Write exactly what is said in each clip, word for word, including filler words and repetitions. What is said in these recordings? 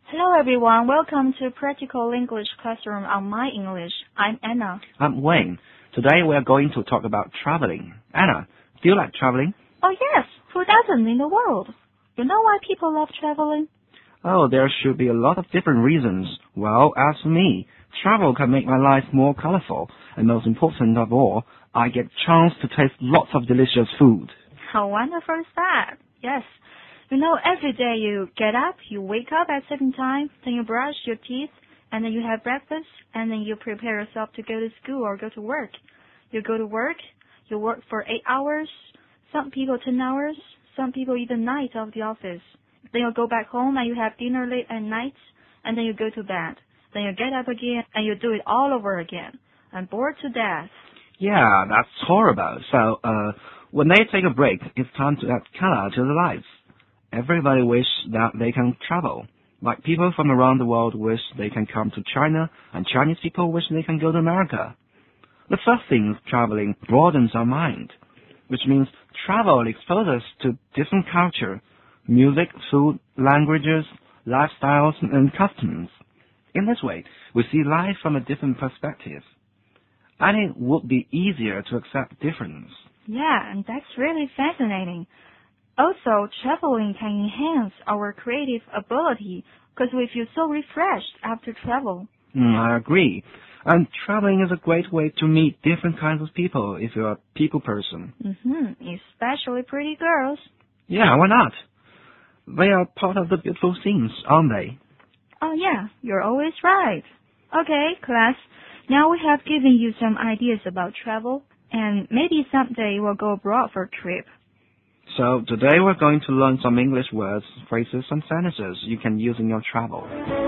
Hello everyone, welcome to Practical English Classroom on My English. I'm Anna. I'm Wayne. Today we are going to talk about traveling. Anna, do you like traveling? Oh yes, who doesn't in the world? You know why people love traveling? Oh, there should be a lot of different reasons. Well, as for me, travel can make my life more colorful, and most important of all, I get a chance to taste lots of delicious food. How wonderful is that? Yes. You know, every day you get up, you wake up at certain time, then you brush your teeth, and then you have breakfast, and then you prepare yourself to go to school or go to work. You go to work, you work for eight hours, some people ten hours, some people even night of the office. Then you go back home and you have dinner late at night, and then you go to bed. Then you get up again and you do it all over again. I'm bored to death. Yeah, that's horrible. So, uh, when they take a break, it's time to add color to their lives. Everybody wishes that they can travel. Like people from around the world wish they can come to China, and Chinese people wish they can go to America. The first thing is traveling broadens our mind, which means travel exposes us to different culture, music, food, languages, lifestyles, and customs. In this way, we see life from a different perspective. And it would be easier to accept difference. Yeah, and that's really fascinating. Also, traveling can enhance our creative ability because we feel so refreshed after travel. Mm, I agree. And traveling is a great way to meet different kinds of people if you're a people person. Mm-hmm, especially pretty girls. Yeah, why not? They are part of the beautiful scenes, aren't they? Oh yeah, you're always right. Okay, class, now we have given you some ideas about travel, and maybe someday we'll go abroad for a trip. So today we're going to learn some English words, phrases, and sentences you can use in your travel.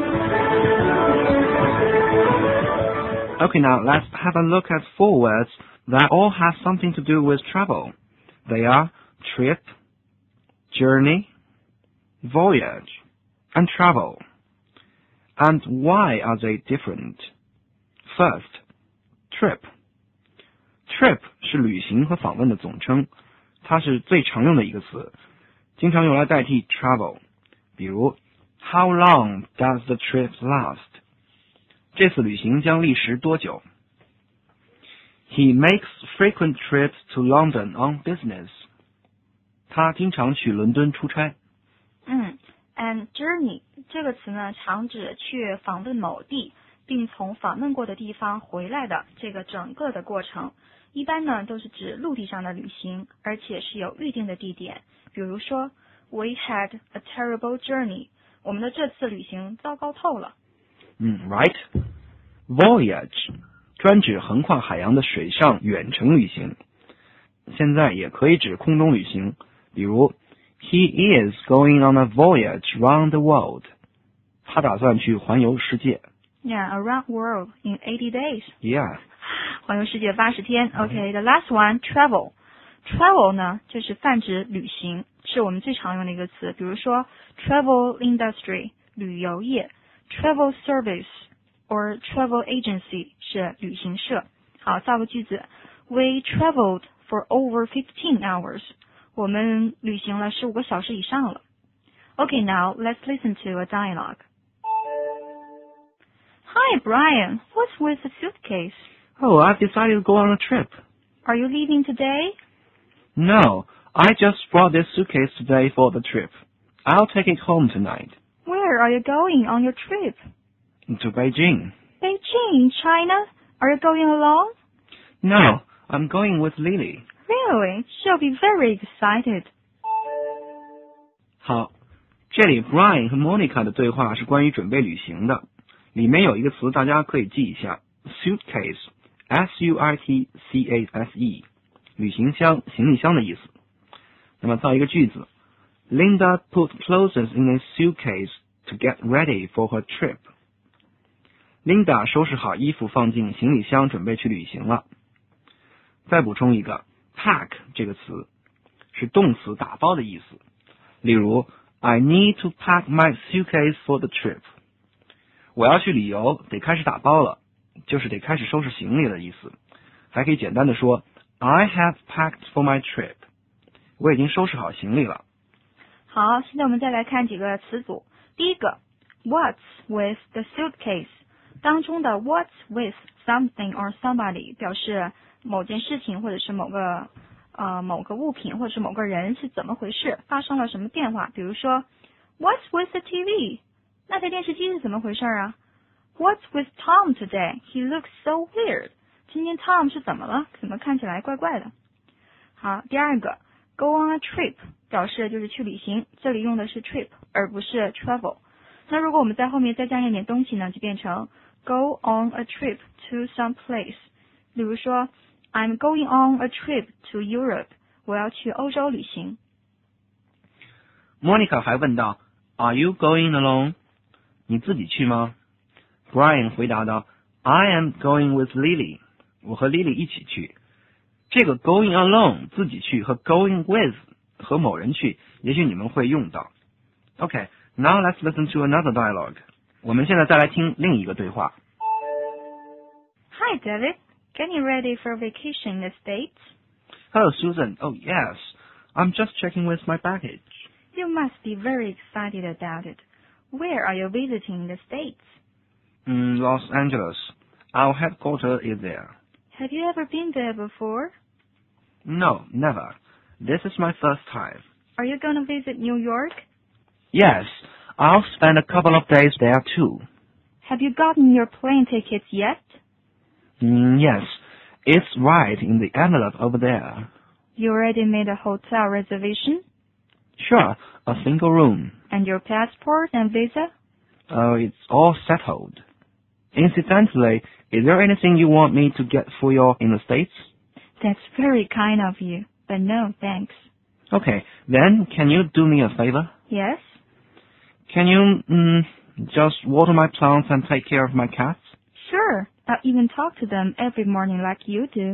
Okay, now let's have a look at four words that all have something to do with travel. They are trip, journey, voyage, and travel. And why are they different? First, trip. Trip 是旅行和访问的总称。它是最常用的一个词，经常用来代替 travel。比如 How long does the trip last? 这次旅行将历时多久？ He makes frequent trips to London on business. 他经常去伦敦出差。 嗯 ，and journey 这个词呢，常指去访问某地，并从访问过的地方回来的这个整个的过程。一般呢都是指陆地上的旅行，而且是有预定的地点。比如说 We had a terrible journey. 我们的这次旅行糟糕透了。 嗯 ，right. Voyage 专指横跨海洋的水上远程旅行，现在也可以指空中旅行。比如 He is going on a voyage round the world. 他打算去环游世界。 Yeah, around world in eighty days. Yeah. 环游世界八十天。OK, the last one, travel. Travel 呢，就是泛指旅行，是我们最常用的一个词。比如说 travel industry 旅游业 ，travel service or travel agency 是旅行社。好，造个句子 We traveled for over fifteen hours. 我们旅行了十五个小时以上了。Okay, now let's listen to a dialogue. Hi, Brian. What's with the suitcase? Oh, I've decided to go on a trip. Are you leaving today? No, I just brought this suitcase today for the trip. I'll take it home tonight. Where are you going on your trip? To Beijing. Beijing, China? Are you going alone? No, I'm going with Lily. Really? She'll be very excited. 好，这里 Brian 和 Monica 的对话是关于准备旅行的，里面有一个词大家可以记一下 ，suitcase。S U I T C A S E 旅行箱、行李箱的意思。那么造一个句子 Linda put clothes in a suitcase to get ready for her trip. Linda 收拾好衣服放进行李箱准备去旅行了。再补充一个 pack 这个词是动词打包的意思。例如 I need to pack my suitcase for the trip. 我要去旅游，得开始打包了。就是得开始收拾行李的意思，还可以简单的说 I have packed for my trip. 我已经收拾好行李了。 好，现在我们再来看几个词组。第一个 What's with the suitcase 当中的 What's with something or somebody 表示某件事情或者是某个呃某个物品或者是某个人是怎么回事，发生了什么变化。比如说 What's with the T V 那台电视机是怎么回事啊？ What's with Tom today? He looks so weird. 今天 Tom 是怎么了？怎么看起来怪怪的？好，第二个 Go on a trip 表示就是去旅行，这里用的是 trip 而不是 travel。那如果我们在后面再加一点东西呢，就变成 Go on a trip to some place。比如说 I'm going on a trip to Europe. 我要去欧洲旅行。 Monica 还问道 Are you going alone? 你自己去吗？ Brian 回答道 I am going with Lily. 我和 Lily 一起去。这个 going alone 自己去和 going with 和某人去，也许你们会用到。Okay, now let's listen to another dialogue. 我们现在再来听另一个对话。 Hi David, getting ready for vacation in the States? Hello Susan, oh yes, I'm just checking with my baggage. You must be very excited about it. Where are you visiting in the States? Mm, Los Angeles. Our headquarters is there. Have you ever been there before? No, never. This is my first time. Are you going to visit New York? Yes, I'll spend a couple of days there too. Have you gotten your plane tickets yet? Mm, yes, it's right in the envelope over there. You already made a hotel reservation? Sure, a single room. And your passport and visa? Oh, it's all settled. Incidentally, is there anything you want me to get for you in the States? That's very kind of you, but no, thanks. Okay, then can you do me a favor? Yes? Can you mm, just water my plants and take care of my cats? Sure, I'll even talk to them every morning like you do.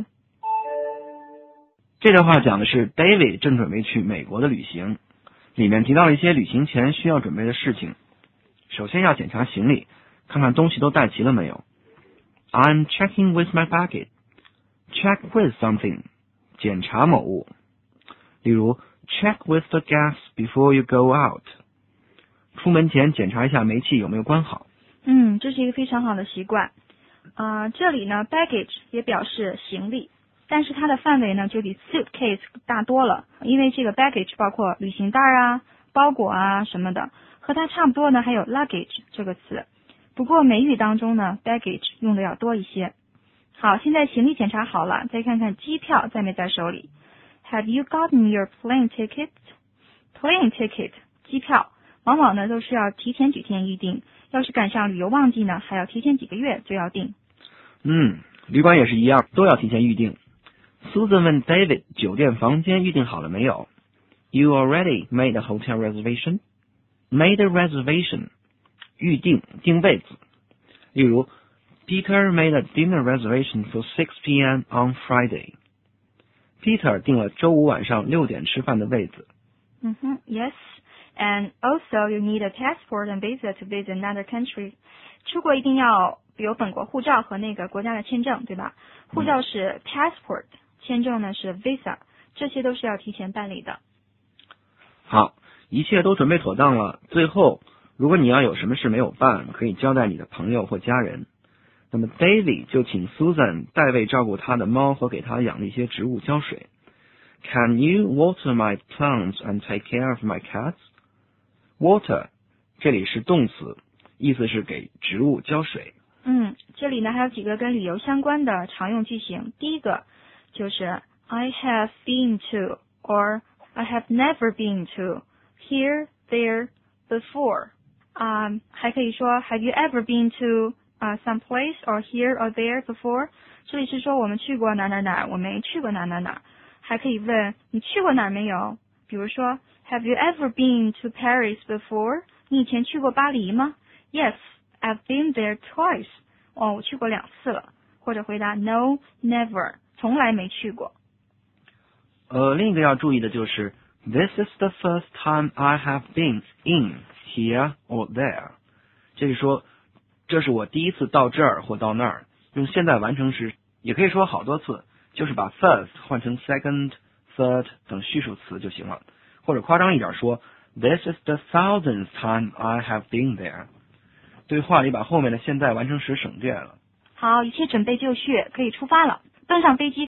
这段话讲的是 David 正准备去美国的旅行，里面提到了一些旅行前需要准备的事情。首先要检查行李，看看东西都带齐了没有。I'm checking with my baggage. Check with something. 检查某物。例如 check with the gas before you go out. 出门前检查一下煤气有没有关好。 嗯，这是一个非常好的习惯。呃，这里呢 baggage 也表示行李，但是它的范围呢就比 suitcase 大多了，因为这个 baggage 包括旅行袋啊、包裹啊什么的，和它差不多呢还有 luggage 这个词。不过美语当中呢 baggage 用的要多一些。好，现在行李检查好了，再看看机票在没在手里。Have you gotten your plane ticket? Plane ticket 机票往往呢都是要提前几天预定，要是赶上旅游旺季呢，还要提前几个月就要订。 嗯，旅馆也是一样，都要提前预定。Susan 问 David 酒店房间预定好了没有？ You already made a hotel reservation? Made a reservation. 预定，订位子。例如 Peter made a dinner reservation for six p m on Friday. Peter 订了周五晚上六点吃饭的位子。 嗯哼 Yes, and also you need a passport and visa to visit another country. 出国一定要有本国护照和那个国家的签证，对吧？护照是 passport， 签证呢是 visa， 这些都是要提前办理的。 好，一切都准备妥当了，最后如果你要有什么事没有办，可以交代你的朋友或家人。那么 David 就请 Susan 代为照顾他的猫和给他养的一些植物浇水。Can you water my plants and take care of my cats? Water 这里是动词，意思是给植物浇水。 嗯，这里呢还有几个跟旅游相关的常用句型。第一个就是 I have been to or I have never been to here, there, before. 啊、um, 还可以说 Have you ever been to uh, some place or here or there before? 这里是说我们去过哪哪哪，我没去过哪哪哪。还可以问你去过哪儿没有？比如说 Have you ever been to Paris before? 你以前去过巴黎吗？ Yes, I've been there twice. 哦，我去过两次了。或者回答 No, never. 从来没去过。 呃，另一个要注意的就是 This is the first time I have been in, here or there. 这是说这是我第一次到这儿或到那儿。用现在完成时也可以说好多次，就是把 first 换成 second, third 等序数词就行了。或者夸张一点说 This is the thousandth time I have been there. 对话里把后面的现在完成时省略了。 好，一切准备就绪，可以出发了。登上飞机。